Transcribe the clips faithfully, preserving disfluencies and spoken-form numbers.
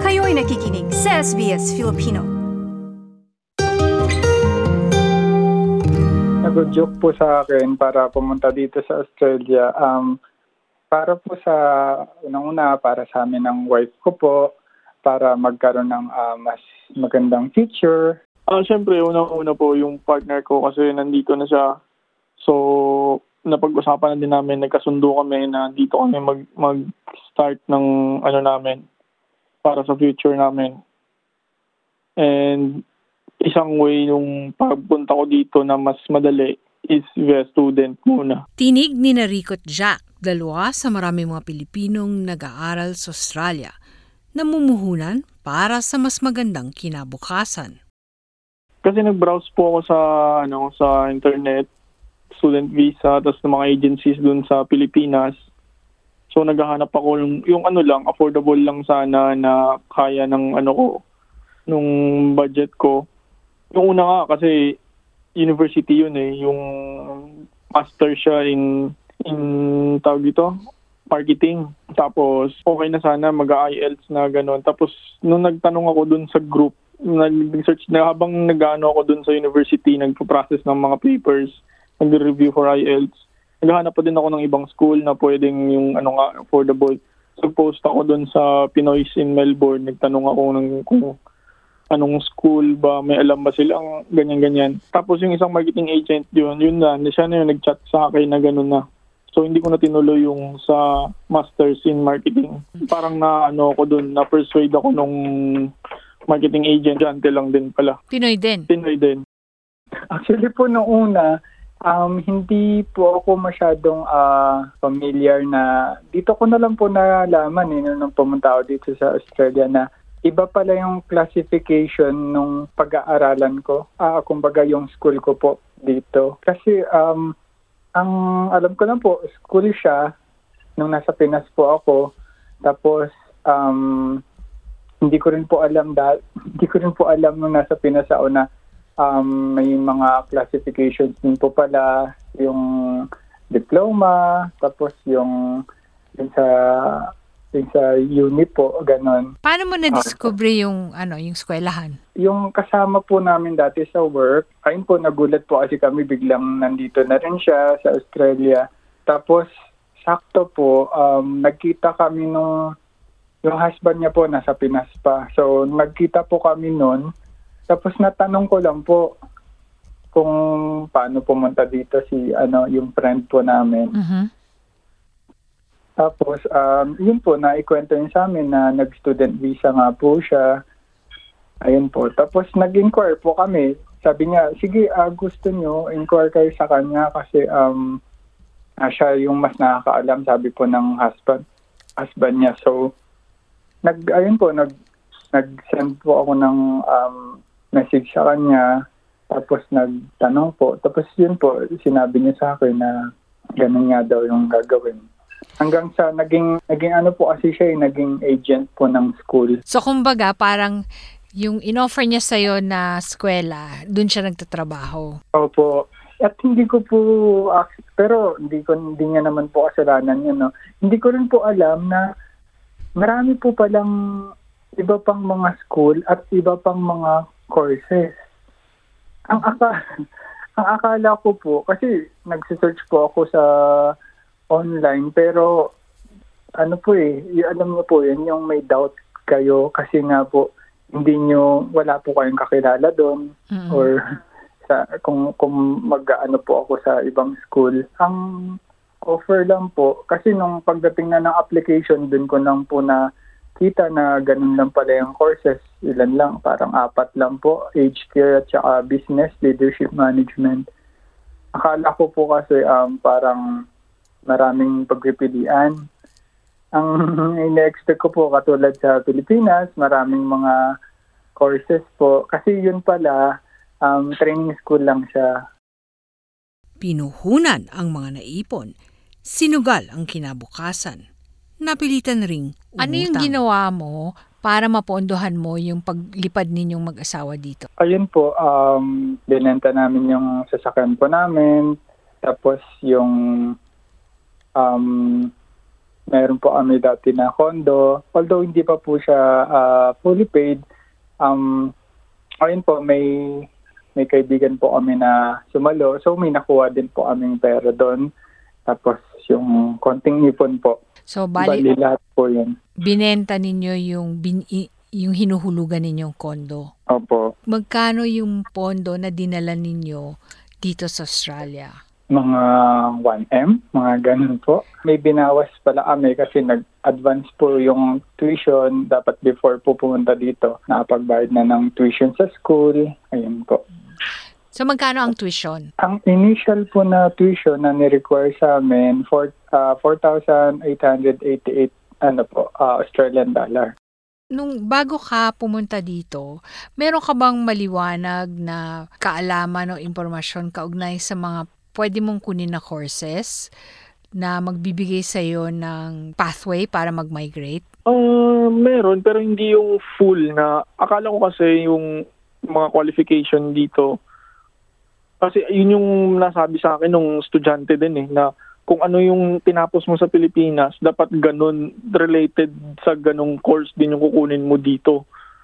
Kayo'y nakikinig sa S B S Filipino. Nag-joke po sa akin para pumunta dito sa Australia. Um, para po sa unang-una, para sa amin ng wife ko po, para magkaroon ng uh, mas magandang future. Ah, syempre, unang-una po yung partner ko kasi nandito na siya. So, napag-usapan na din namin, nagkasundo kami na dito kami mag, mag-start ng ano namin para sa future namin. And isang way yung pagpunta ko dito na mas madali is via student muna. Tinig ni na Rico at Jack, dalawa sa marami mga Pilipinong nag-aaral sa Australia, namumuhunan para sa mas magandang kinabukasan. Kasi nag-browse po ako sa ano sa internet, student visa, tapos ng mga agencies dun sa Pilipinas. So naghahanap ako yung, yung ano lang, affordable lang sana na kaya ng ano ko, nung budget ko. Yung una nga kasi university yun eh, yung master siya in, in tawag dito, marketing. Tapos okay na sana mag-I E L T S na gano'n. Tapos nung nagtanong ako dun sa group, nag-search na habang nag-ano ako dun sa university, nagpo-process ng mga papers, nag-review for I E L T S. Naghahanap pa din ako ng ibang school na pwedeng yung ano nga, affordable. So post ako dun sa Pinoy's in Melbourne, nagtanong ako ng kung anong school ba, may alam ba silang ganyan-ganyan. Tapos yung isang marketing agent yun, yun na, siya na yung nag-chat sa akin na gano'n na. So hindi ko na tinuloy yung sa Masters in Marketing. Parang na ano ako dun, na-persuade ako nung marketing agent, dyan lang din pala. Pinoy din? Pinoy din. Actually po noong una, um, hindi po ako masyadong uh, familiar na, dito ko na lang po nalaman eh, nung pumunta ako dito sa Australia na iba pala yung classification nung pag-aaralan ko. Ah, kumbaga yung school ko po dito. Kasi um, ang alam ko lang po, school siya nung nasa Pinas po ako. Tapos um, hindi ko rin po alam dahil hindi ko rin po alam nung nasa Pinas ako na um, may mga classifications din po pala, yung diploma, tapos yung, yung sa yung sa uni po, ganon. Paano mo na-discover yung ano, yung eskwelahan? Yung kasama po namin dati sa work, ayun po, nagulat po kasi kami biglang nandito na rin siya sa Australia. Tapos sakto po, um, nagkita kami nung yung husband niya po nasa Pinas pa. So nagkita po kami noon. Tapos natanong ko lang po kung paano pumunta dito si ano yung friend po namin. Uh-huh. Tapos um, yun po, naikwento yun sa amin na nag-student visa nga po siya. Ayun po. Tapos nag-inquire po kami. Sabi niya, sige, uh, gusto nyo, inquire kayo sa kanya kasi um, uh, siya yung mas nakakaalam, sabi po ng husband, husband niya. So, nag, ayun po, nag, nag-send po ako ng um, message sa kanya. Tapos nagtanong po. Tapos yun po, sinabi niya sa akin na ganun nga daw yung gagawin. Hanggang sa naging, naging ano po kasi siya, naging agent po ng school. So kumbaga, parang yung in-offer niya sa'yo na eskwela, dun siya nagtatrabaho. Opo. At hindi ko po, pero hindi ko hindi niya naman po kasalanan yun, no? Hindi ko rin po alam na marami po palang iba pang mga school at iba pang mga courses. Ang aka ang akala ko po, kasi nagse-search po ako sa online, pero ano po eh, y- alam mo po yun, yung may doubt kayo kasi nga po hindi nyo, wala po kayong kakilala doon, mm-hmm. or sa kung kung mag-ano po ako sa ibang school. Ang offer lang po, kasi nung pagdating na ng application, dun ko lang po na kita na ganun lang pala yung courses, ilan lang, parang apat lang po, aged care at saka business, leadership management. Akala ko po kasi um, parang maraming pagpipilian. Ang ina-expect ko po, katulad sa Pilipinas, maraming mga courses po. Kasi yun pala, um, training school lang siya. Pinuhunan ang mga naipon. Sinugal ang kinabukasan. Napilitan ring umutang. Ano yung ginawa mo para mapondohan mo yung paglipad ninyong mag-asawa dito? Ayun po, um, binenta namin yung sasakyan po namin. Tapos yung um, meron po kami dati na condo. Although hindi pa po siya uh, fully paid, um, ayun po, may may kaibigan po kami na sumalo. So may nakuha din po kaming pera doon. Tapos yung konting ipon po. So bali, bali lahat po yun. Binenta ninyo yung, bin, yung hinuhulugan ninyong kondo. Opo. Magkano yung pondo na dinala ninyo dito sa Australia? Mga one M, mga ganun po. May binawas pala kami kasi nag-advance po yung tuition. Dapat before po pumunta dito, nakapagbayad na ng tuition sa school. Ayun po. So magkano ang tuition? Ang initial po na tuition na ni-require sa amin, for, uh, four thousand eight hundred eighty-eight ano po, uh, Australian dollar. Nung bago ka pumunta dito, meron ka bang maliwanag na kaalaman o impormasyon kaugnay sa mga pwede mong kunin na courses na magbibigay sa iyo ng pathway para mag-migrate? Uh, meron, pero hindi yung full na. Akala ko kasi yung mga qualification dito, kasi yun yung nasabi sa akin nung estudyante din eh, na kung ano yung tinapos mo sa Pilipinas, dapat ganun, related sa ganung course din yung kukunin mo dito.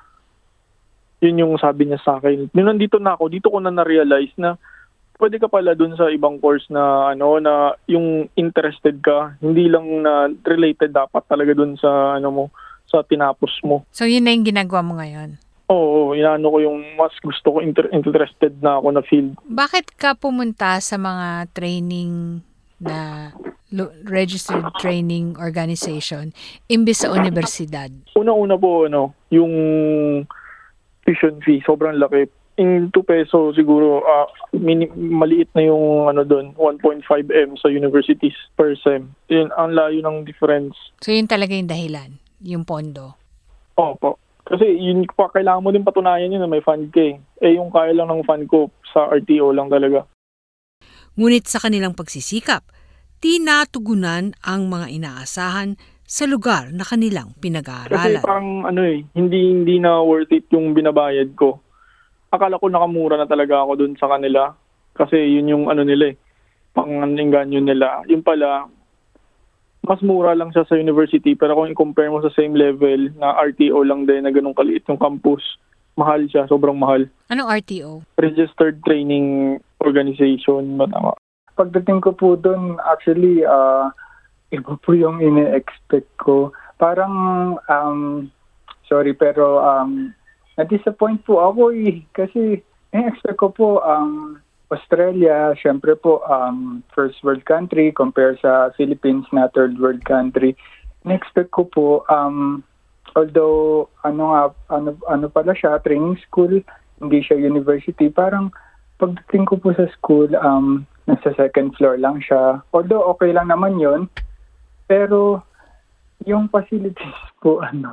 Yun yung sabi niya sa akin. Nung nandito na ako, dito ko na na-realize na pwede ka pala dun sa ibang course na ano na yung interested ka, hindi lang na related dapat talaga dun sa ano mo, sa tinapos mo. So yun na yung ginagawa mo ngayon? Oo, inaano ko yung mas gusto ko, inter- interested na ako na field. Bakit ka pumunta sa mga training na lo- registered training organization imbis sa universidad? Una-una po ano, yung tuition fee, sobrang laki. In two peso siguro, uh, mini- maliit na yung ano doon, one point five M sa universities per sem. Yun, ang layo ng difference. So yun talaga yung dahilan, yung pondo? Opo. Kasi yun pa, kailangan mo din patunayan yun na may fund ka eh. Eh yung kaya lang ng fund ko sa R T O lang talaga. Ngunit sa kanilang pagsisikap, di natugunan ang mga inaasahan sa lugar na kanilang Kasi pinag-aaralan. parang ano eh, hindi, hindi na worth it yung binabayad ko. Akala ko nakamura na talaga ako dun sa kanila. Kasi yun yung ano nila eh, pang-inganyo nila. Yung pala, mas mura lang siya sa university, pero kung i-compare mo sa same level na R T O lang din na ganun kaliit yung campus, mahal siya, sobrang mahal. Anong R T O? Registered Training Organization, matama. Pagdating ko po doon, actually, uh, iba po yung ine-expect ko. Parang, um, sorry, pero um, na-disappoint po ako eh. Kasi, ine-expect ko po, um, Australia, syempre po, um, first world country compare sa Philippines na third world country. In-expect ko po, um, although, ano nga, ano, ano pala siya, training school, hindi siya university, parang pagdating ko po sa school, um, nasa second floor lang siya. Although, okay lang naman yon, pero yung facilities po, ano,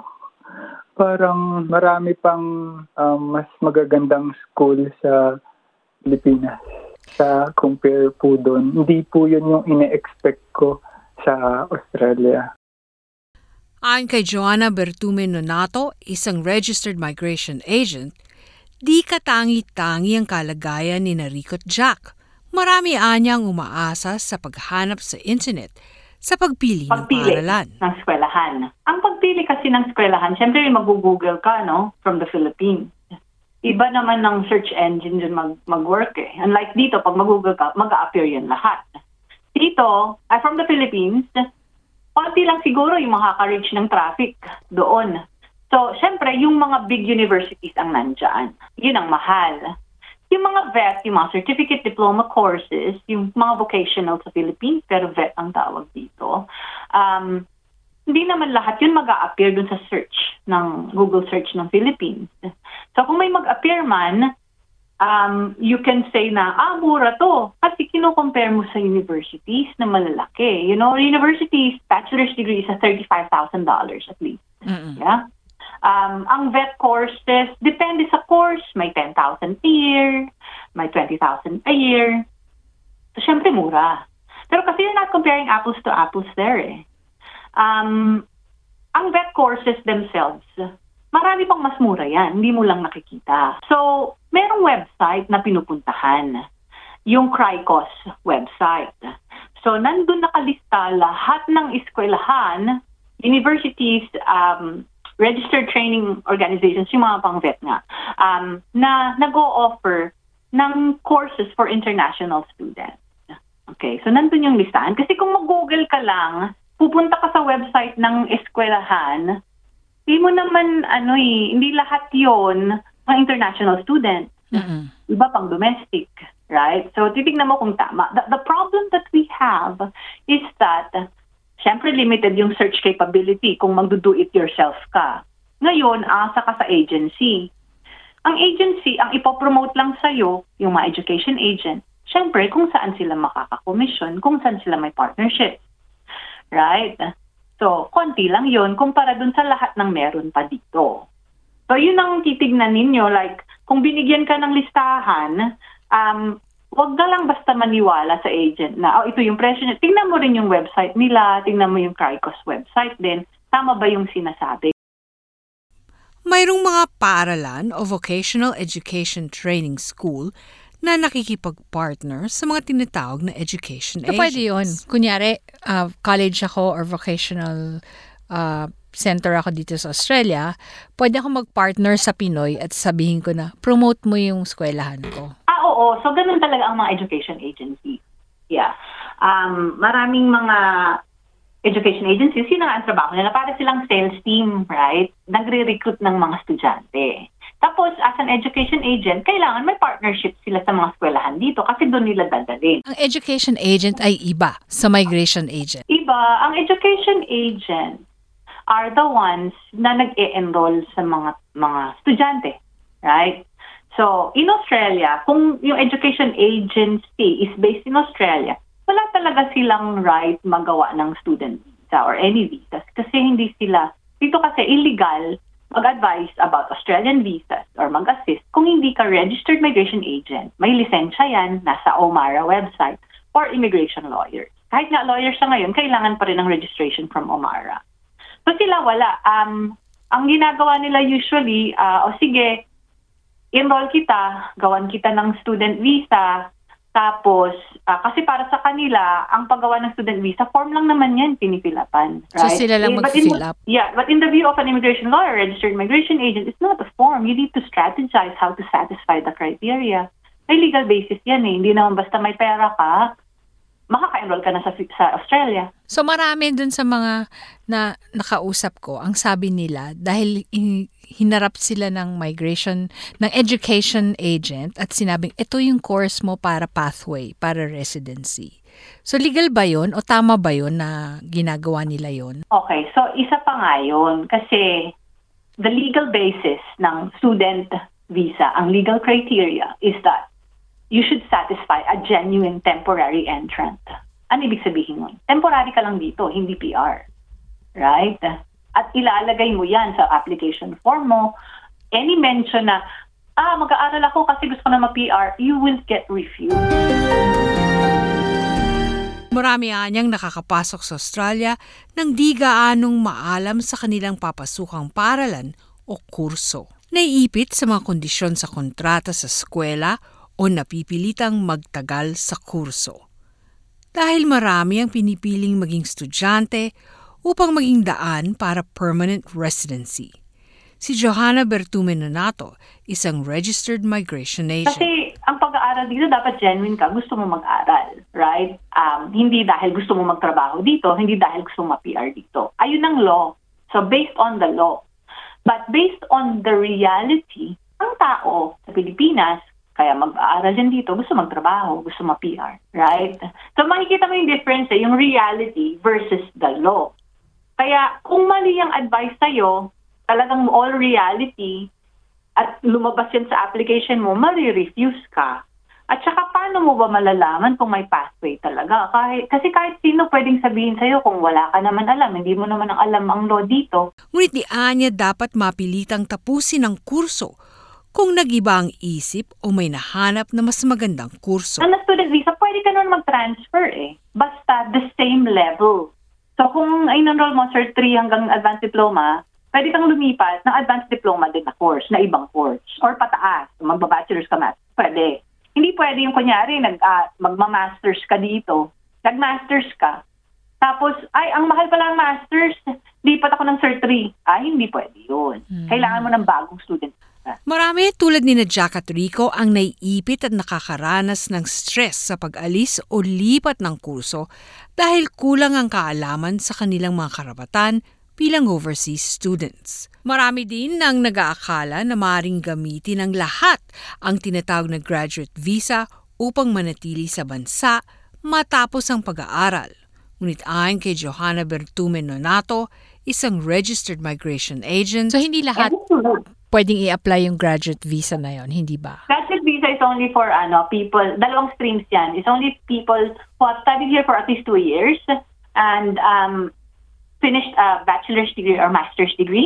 parang marami pang um, mas magagandang school sa Pilipinas sa compare po doon. Hindi po yun yung ine-expect ko sa Australia. Ayon kay Joanna Bertume Nonato, isang registered migration agent, di katangi-tangi ang kalagayan ni Rico at Jack. Marami anyang umaasa sa paghanap sa internet sa pagpili, pagpili ng paaralan. ng eskwelahan. Ang pagpili kasi ng eskwelahan, syempre mag-google ka, no? From the Philippines. Iba naman ng search engine dun mag- mag-work eh. Unlike dito, pag mag-google ka, mag-a-appear yan lahat. Dito, uh, from the Philippines, konti lang siguro yung makaka-reach ng traffic doon. So, syempre, yung mga big universities ang nandyan. Yun ang mahal. Yung mga V E T, yung mga certificate diploma courses, yung mga vocational sa Philippines, pero V E T ang tawag dito. Um, hindi naman lahat yun mag-a-appear dun sa search ng Google search ng Philippines. So kung may mag-appear man, um, you can say na, ah, mura to. Kasi kino-compare mo sa universities na malalaki. You know, universities, bachelor's degree is a thirty-five thousand dollars at least. Mm-mm. Yeah. Um, ang V E T courses, depende sa course. May ten thousand a year, may twenty thousand a year. So, syempre mura. Pero kasi you're not comparing apples to apples there eh. Um, ang V E T courses themselves, marami pang mas mura yan. Hindi mo lang nakikita. So, merong website na pinupuntahan. Yung Cricos website. So, nandun nakalista lahat ng eskwelahan, universities, um, registered training organizations, yung mga pang-vet nga, um, na nag-o-offer ng courses for international students. Okay, so nandun yung listahan. Kasi kung mag-google ka lang, pupunta ka sa website ng eskwelahan, hindi mo naman, ano eh, hindi lahat yon mga international students. Mm-mm. Iba pang domestic, right? So, titignan mo kung tama. The, the problem that we have is that, syempre limited yung search capability kung mag-do-it-yourself ka. Ngayon, asa ka sa agency. Ang agency, ang ipopromote lang sa'yo, yung mga education agent, syempre kung saan sila makakakomisyon, kung saan sila may partnership. Right? So, konti lang yun kumpara dun sa lahat ng meron pa dito. So, yun ang titignan ninyo. Like, kung binigyan ka ng listahan, um, wag ka lang basta maniwala sa agent na, oh, ito yung presyo niya. Tingnan mo rin yung website nila, tingnan mo yung CRICOS website din. Tama ba yung sinasabi? Mayroong mga paaralan o vocational education training school na nakikipag-partner sa mga tinatawag na education So, agents. pwede yun. Kunyari, uh, college ako or vocational uh, center ako dito sa Australia, pwede ako mag-partner sa Pinoy at sabihin ko na, promote mo yung eskwelahan ko. Ah, oo. So, ganun talaga ang mga education agencies. Yeah. Um, maraming mga education agencies, sino nga ang trabaho nila? Para silang sales team, right? Nagre-recruit ng mga estudyante. Tapos, as an education agent, kailangan may partnership sila sa mga eskwelahan dito kasi doon nila dadalhin. Ang education agent ay iba sa migration agent. Iba, ang education agent are the ones na nag-e-enroll sa mga mga estudyante, right? So, in Australia, kung yung education agency is based in Australia, wala talaga silang right magawa ng student visa or any visas kasi hindi sila, dito kasi illegal mag-advise about Australian visas or mag-assist kung hindi ka registered migration agent. May lisensya yan, nasa OMARA website, or immigration lawyers. Kahit nga lawyers sa ngayon, kailangan pa rin ng registration from OMARA. So sila wala. Um, ang ginagawa nila usually, uh, o sige, enroll kita, gawan kita ng student visa, tapos, uh, kasi para sa kanila, ang paggawa ng student visa, form lang naman yan, pinipilapan. So, Right? sila lang Eh, but in- mag-fill up. Yeah, but in the view of an immigration lawyer, registered migration agent, it's not a form. You need to strategize how to satisfy the criteria. May legal basis yan eh. Hindi naman basta may pera ka, makaka-enroll ka na sa, sa Australia. So marami dun sa mga na nakausap ko, ang sabi nila, dahil in, hinarap sila ng migration, ng education agent at sinabing, ito yung course mo para pathway, para residency. So legal ba yun o tama ba yun na ginagawa nila yun? Okay, so isa pa nga yun kasi the legal basis ng student visa, ang legal criteria is that you should satisfy a genuine temporary entrant. Ano ibig sabihin nun? Temporary ka lang dito, hindi P R. Right? At ilalagay mo yan sa application form mo. Any mention na, ah, mag-aaral ako kasi gusto ko na ma-P R, you will get refused. Marami anyang nakakapasok sa Australia nang di gaanong maalam sa kanilang papasukang paaralan o kurso. Naiipit sa mga kondisyon sa kontrata sa eskwela o napipilitang magtagal sa kurso. Dahil marami ang pinipiling maging estudyante upang maging daan para permanent residency. Si Johanna Bertume Nonato, isang registered migration agent. Kasi ang pag-aaral dito, dapat genuine ka, gusto mo mag-aral, right? Um, hindi dahil gusto mo magtrabaho dito, hindi dahil gusto mo ma-P R dito. Ayun ang law. So based on the law. But based on the reality, ang tao sa Pilipinas, kaya mag-aaral din dito, gusto magtrabaho, gusto ma-P R, right? So makikita mo yung difference eh, yung reality versus the law. Kaya kung mali ang advice sa'yo, talagang all reality, at lumabas yan sa application mo, mali-refuse ka. At saka paano mo ba malalaman kung may pathway talaga? Kahit, kasi kahit sino pwedeng sabihin sa'yo kung wala ka naman alam, hindi mo naman ang alam ang law dito. Ngunit di anya dapat mapilitang tapusin ang kurso kung nag-iba ang isip o may nahanap na mas magandang kurso. Ang student visa, pwede ka nun mag-transfer eh. Basta the same level. So kung in-enroll mo Cert three hanggang Advanced Diploma, pwede kang lumipat ng Advanced Diploma din na course, na ibang course. Or pataas, magba-bachelor's ka math. Pwede. Hindi pwede yung kunyari, nag, uh, magma-masters ka dito. nag-masters ka, tapos, ay, ang mahal pala ang masters, lipat ako ng Cert three. Ay, hindi pwede yun. Kailangan mo ng bagong student visa. Marami tulad ni na Jack at Rico ang naiipit at nakakaranas ng stress sa pag-alis o lipat ng kurso dahil kulang ang kaalaman sa kanilang mga karapatan bilang overseas students. Marami din ang nag-aakala na maaaring gamitin ng lahat ang tinatawag na graduate visa upang manatili sa bansa matapos ang pag-aaral. Ngunit ayon kay Johanna Bertume Nonato, isang registered migration agent, So, hindi lahat pwedeng i-apply yung graduate visa na yon, hindi ba? Graduate visa is only for ano people, dalawang streams yan. It's only people who have studied here for at least two years and um, finished a bachelor's degree or master's degree.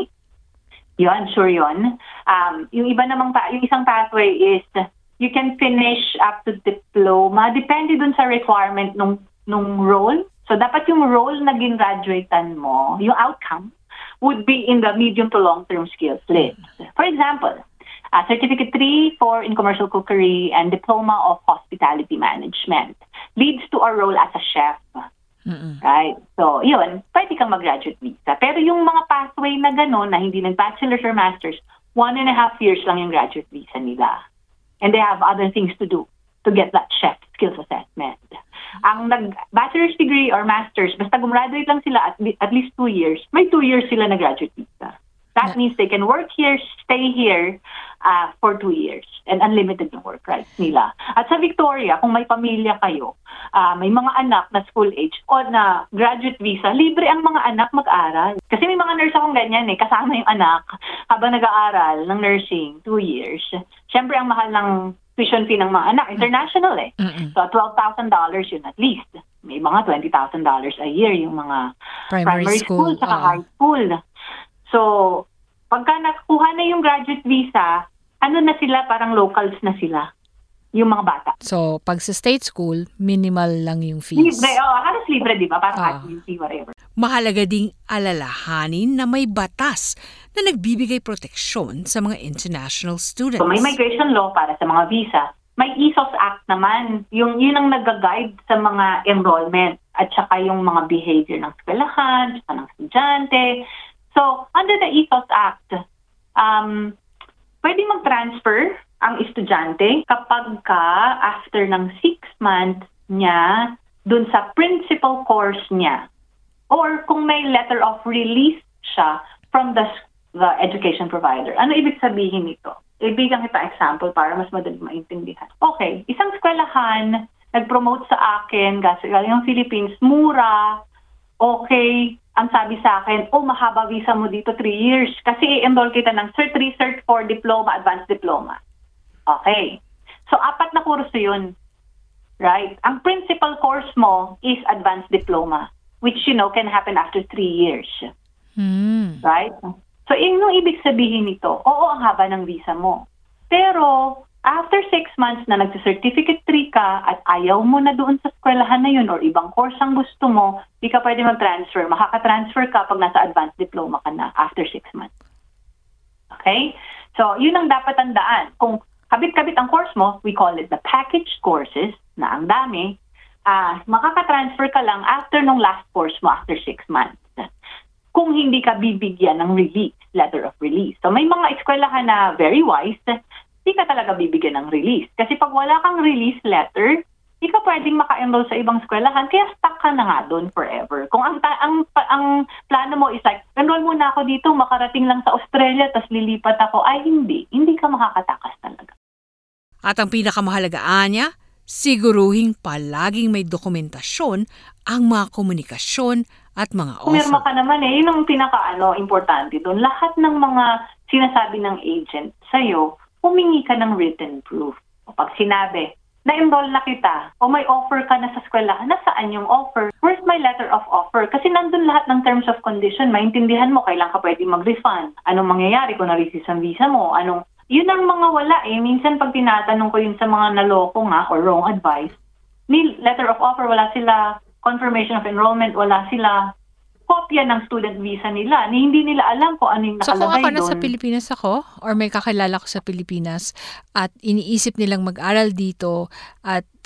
Yun, sure yun. Um, yung iba namang, pa, yung isang pathway is you can finish up to diploma. Depende dun sa requirement nung, nung role. So, dapat yung role na gin-graduatean mo, yung outcome, would be in the medium to long-term skills list. For example, uh, Certificate three for in Commercial Cookery and Diploma of Hospitality Management leads to a role as a chef. Mm-mm. Right? So, yun, pwede kang mag-graduate visa. Pero yung mga pathway na gano'n, na hindi nag-bachelor's or master's, one and a half years lang yung graduate visa nila. And they have other things to do to get that chef skills assessment. Ang nag-bachelor's degree or master's, basta gumraduate lang sila at, at least two years, may two years sila na graduate visa. That means they can work here, stay here uh, for two years and unlimited yung work rights nila. At sa Victoria, kung may pamilya kayo, uh, may mga anak na school age o na graduate visa, libre ang mga anak mag-aral. Kasi may mga nurse akong ganyan eh, kasama yung anak habang nag-aaral ng nursing, two years. Siyempre, ang mahal ng tuition fee ng mga anak, international eh. Mm-mm. So, twelve thousand dollars yun at least. May mga twenty thousand dollars a year yung mga Primary primary, school, school, saka oo. high school. So, pagka nakuha na yung graduate visa, ano na sila, parang locals na sila, yung mga bata. So, pag sa state school, minimal lang yung fees. Libre, oh, halos libre, di ba? Parang Ah. admin fee, whatever. mahalaga ding alalahanin na may batas na nagbibigay proteksyon sa mga international students. So may migration law para sa mga visa. May E S O S Act naman. Yung, yun ang nag-guide sa mga enrollment at saka yung mga behavior ng eskwelahan, saka ng estudyante. So, under the E S O S Act, um, pwede mag-transfer ang estudyante kapag ka after ng six months niya dun sa principal course niya. Or kung may letter of release siya from the, the education provider. Ano ibig sabihin nito? Ibigyan kita example para mas madali maintindihan. Okay, isang eskwelahan nag-promote sa akin kasi galing ng Philippines, mura, okay, ang sabi sa akin, oh, mahaba visa mo dito, three years. Kasi i-enroll kita ng Cert three, Cert four, Diploma, Advanced Diploma. Okay. So, apat na kurso yun. Right? Ang principal course mo is Advanced Diploma, which, you know, can happen after three years. Hmm. Right? So, yun yung ibig sabihin nito. Oo, ang haba ng visa mo. Pero, after six months na nagsa-certificate three ka at ayaw mo na doon sa eskwelahan na yun or ibang course ang gusto mo, di ka pwede mag-transfer. Makaka-transfer ka pag nasa advanced diploma ka na after six months. Okay? So, yun ang dapat tandaan. Kung kabit-kabit ang course mo, we call it the package courses, na ang dami, uh, makaka-transfer ka lang after nung last course mo after six months. Kung hindi ka bibigyan ng release, letter of release. So, may mga eskwelahan na very wise, di ka talaga bibigyan ng release. Kasi pag wala kang release letter, di ka pwedeng maka-enroll sa ibang eskwelahan, kaya stuck ka na nga doon forever. Kung ang, ang, ang plano mo is like, enroll muna ako dito, makarating lang sa Australia, tapos lilipat ako, ay hindi. Hindi ka makakatakas talaga. At ang pinakamahalagaan niya, siguruhing palaging may dokumentasyon ang mga komunikasyon at mga Pumirma offer. ka naman eh, yun ang pinaka-ano, importante doon. Lahat ng mga sinasabi ng agent sa'yo, humingi ka ng written proof. O pag sinabi, na-enroll na kita, o may offer ka na sa eskwelahan, nasaan yung offer? Where's my letter of offer? Kasi nandun lahat ng terms of condition, maintindihan mo, kailan ka pwede mag-refund. Anong mangyayari kung na-resist ang visa mo? Anong, yun ang mga wala eh. Minsan pag tinatanong ko yun sa mga naloko nga, or wrong advice, may letter of offer, wala sila, confirmation of enrollment, wala sila, kopya ng student visa nila, ni hindi nila alam kung ano yung So kung nakalagay ako doon. nasa Pilipinas ako or may kakilala ko sa Pilipinas at iniisip nilang mag-aral dito at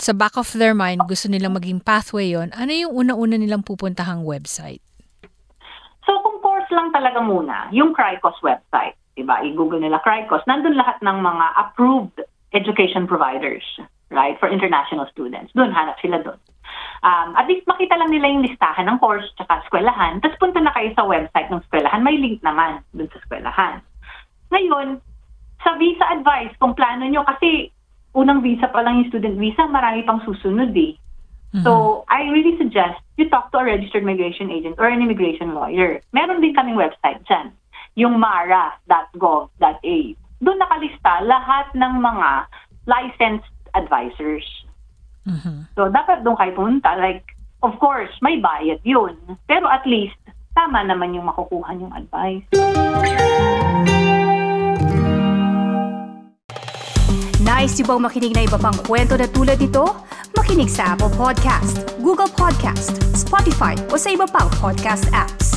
sa back of their mind, gusto nilang maging pathway yon, ano yung una-una nilang pupuntahang website? So kung course lang talaga muna, yung CRICOS website, diba? I-google nila CRICOS, nandun lahat ng mga approved education providers, right, for international students. Doon, hanap sila doon. Um, at least makita lang nila yung listahan ng course tsaka eskwelahan, tapos punta na kayo sa website ng eskwelahan, may link naman doon sa eskwelahan. Ngayon, sa visa advice, kung plano nyo, kasi unang visa pa lang yung student visa, marami pang susunod eh. Mm-hmm. So, I really suggest you talk to a registered migration agent or an immigration lawyer. Meron din kaming website dyan, yung mara dot gov dot a. Doon nakalista lahat ng mga licensed advisors. Mhm. So, dapat doon kayo pumunta. Like, of course, may bayad yun. Pero at least, tama naman yung makukuha yung advice. Nice yung bang makinig na iba pang kwento na tulad ito? Makinig sa Apple Podcast, Google Podcast, Spotify o sa iba pang podcast apps.